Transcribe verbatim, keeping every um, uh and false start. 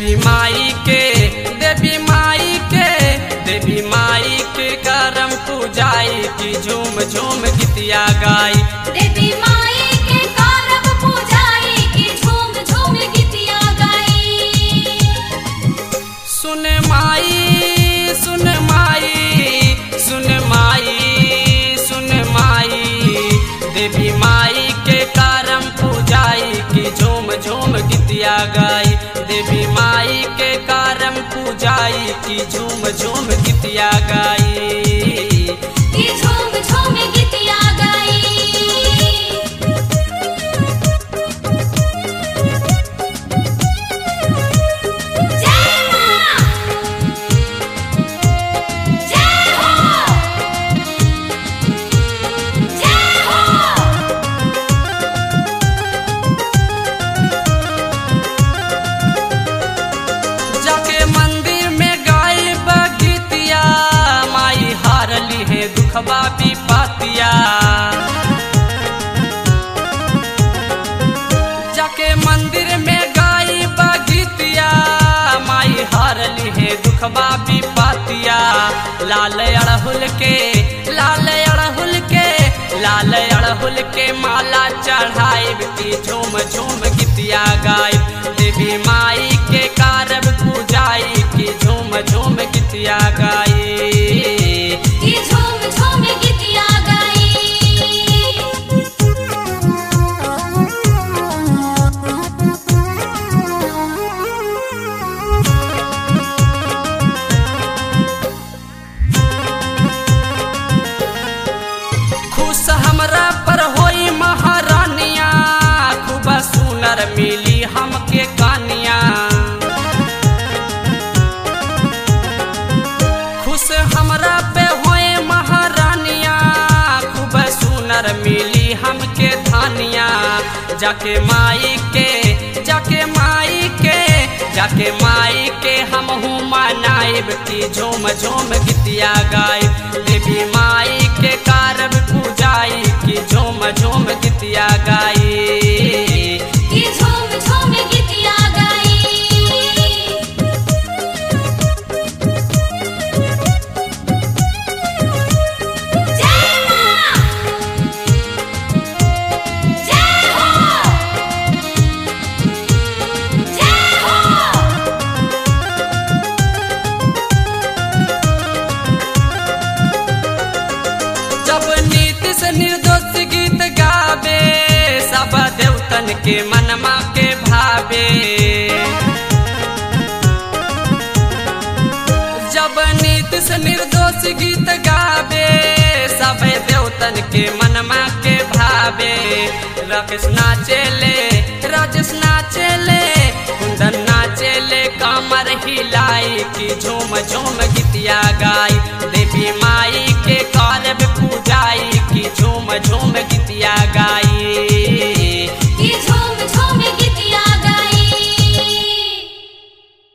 देवी माई के देवी माई के देवी माई के करम पूजाई की झूम झूम गीतिया गाई। देवी माई के करम पूजाई की झूम झूम गीतिया गाई। सुन माई सुन माई सुन माई सुन माई देवी माई के करम पूजाई की झूम झूम गीतिया गाई। देवी माई के करम पूजाई की झूम झूम गीतिया गाई। की झूम झूम गीतिया गाई। जय मां जय हो जय हो। जाके मंदिर में गाई बगीतिया माई हारली है दुखबा विपतिया। जाके मंदिर में गाई बगीतिया माई हारली है दुखबा विपतिया। लाल अड़हुल के लाल अड़हुल के लाल अड़हुल के माला चढ़ाई की झूम झूम गीतिया गाय। देवी माई के कारब पूजाई की झूम झूम गीतिया गाई। की झूम झूम गीतिया गाई। खुश हमरा पर होई महारानिया खूब सुनर मिली हमके कानिया। खुश हमरा पे होए महारानिया खूब सुनर मिली हमके धानिया। जाके माई के जाके माई के जाके माई के हमहू मनाइब की झूम झूम गीतिया गाय। देवी माई के कारब पूजाई की झूम झूम गीतिया गाई। की झूम झूम गीतिया गाई। जय मां जय हो जय हो। जब नीति से निर्दोष गीत गावे सब देवतन के मनमा के भावे। जब नीति से निर्दोष गीत गावे सब देवतन के मनमा के भावे। राकेश नाचेले राजेश नाचेले कुंदन नाचेले कमर हिलाई की झूम झूम गीतिया गाई। देवी माई के कारब पूजाई की झूम झूम गीतिया